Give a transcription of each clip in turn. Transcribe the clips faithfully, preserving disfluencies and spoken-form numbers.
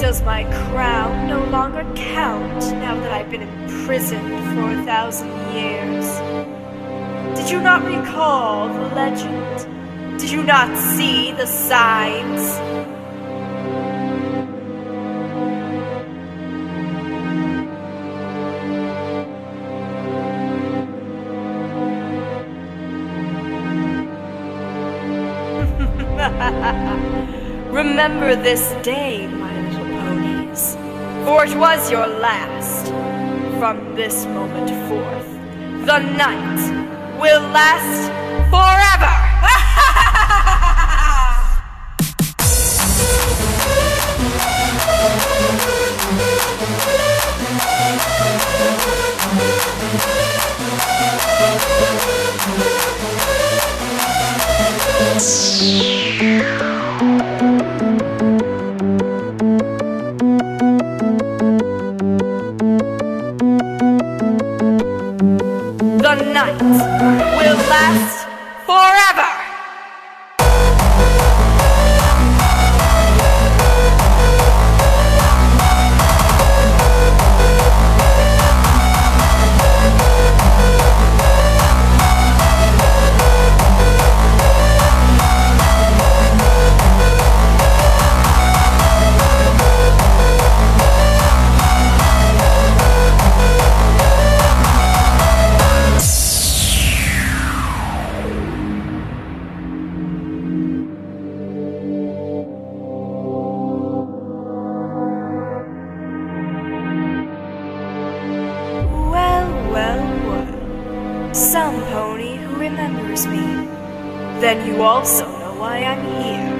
Does my crown no longer count now that I've been imprisoned for a thousand years? Did you not recall the legend? Did you not see the signs? Remember this day, my little ponies, for it was your last. From this moment forth, the night will last forever! The night will last forever! Some pony who remembers me. Then you also know why I'm here.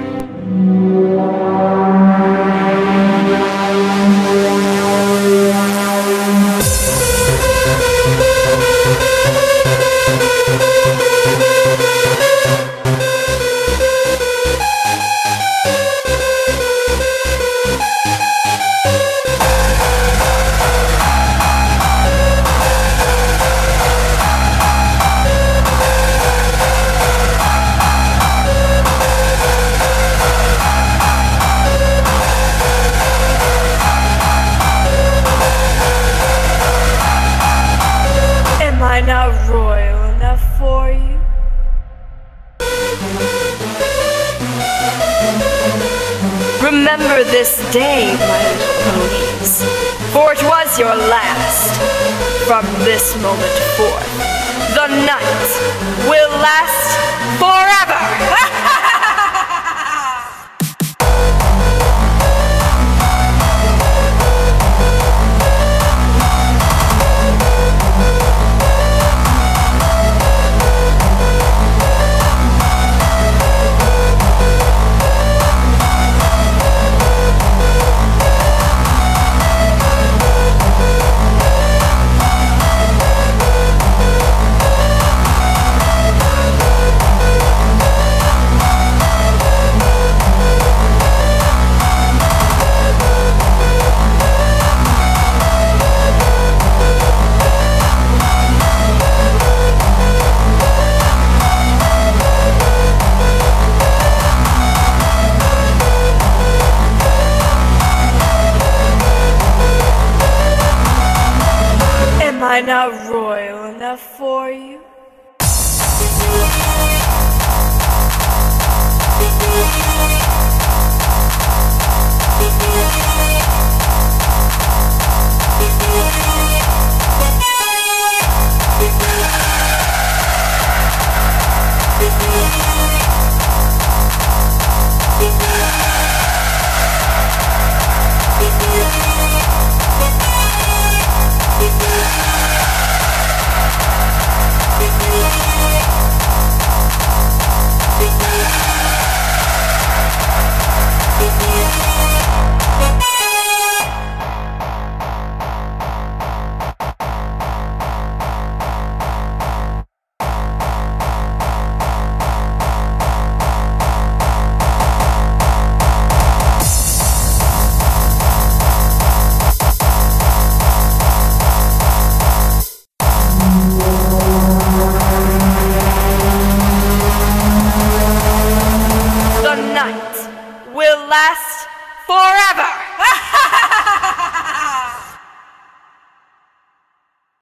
Am I not royal enough for you? Remember this day, my little ponies, for it was your last. From this moment forth, the night will last forever! Am I not royal enough for you? Will last forever!